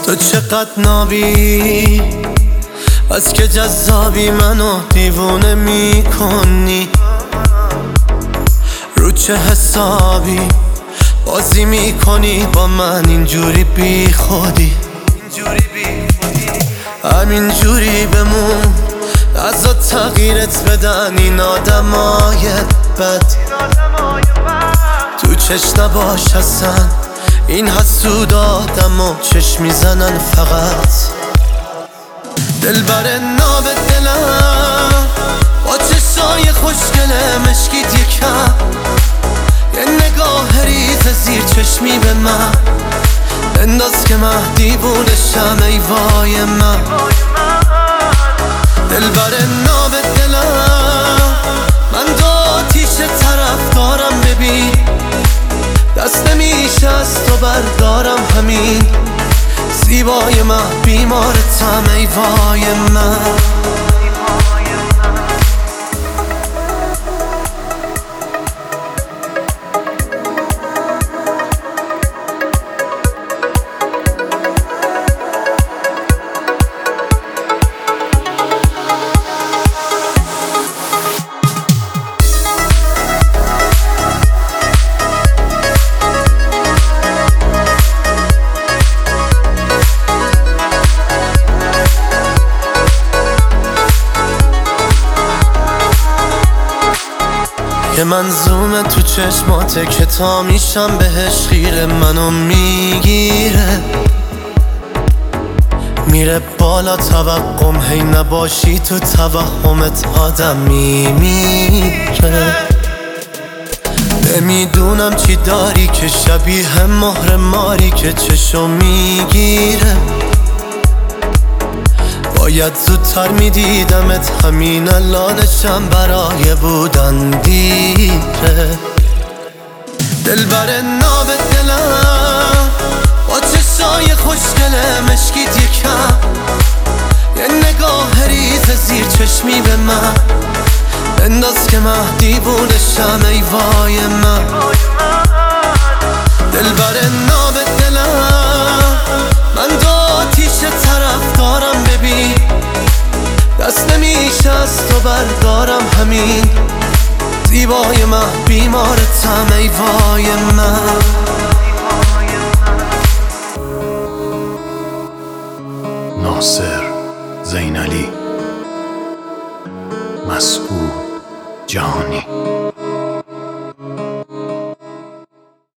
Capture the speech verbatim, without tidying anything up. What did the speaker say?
تو چقدر نابی، از که جذابی منو دیوونه میکنی. رو چه حسابی بازی میکنی با من اینجوری بی خودی؟ همینجوری بمون، ازا تغییرت بدن این آدمای بد. تو چشم نباش اصلا، این حسود آدم و چشم میزنن فقط. دلبر ناب دلم با چشای خوشگله مشکیت یکم، یه نگاه ریز زیر چشمی به من انداز که من دیوونشم. ای وای من دلبر ناب دلم، من دو آتیش طرف دارم ببین، دست نمیشه از تو بردارم همین. زیبای من بیمارتم ای وای من. که منظومه تو چشماته که تا میشم بهش خیره، منو میگیره میره بالا توقم، هی نباشی تو توهمت آدم میمیره. نمیدونم چی داری که شبیه مهر ماری که چشم میگیره. باید زودتر میدیدمت، همین الانشم برای بودن دیره. دلبر ناب دلم با چشای خوشگله مشکیت یکم، یه نگاه ریز زیر چشمی به من انداز که من دیوونشم. ای وای من دلبر ناب دلم، من دو آتیش طرف دارم ببین، دست نمیشه از تو بردارم همین. زیبای من بیمارتم ای وای من. ناصر زینالی، مسعود جهانی.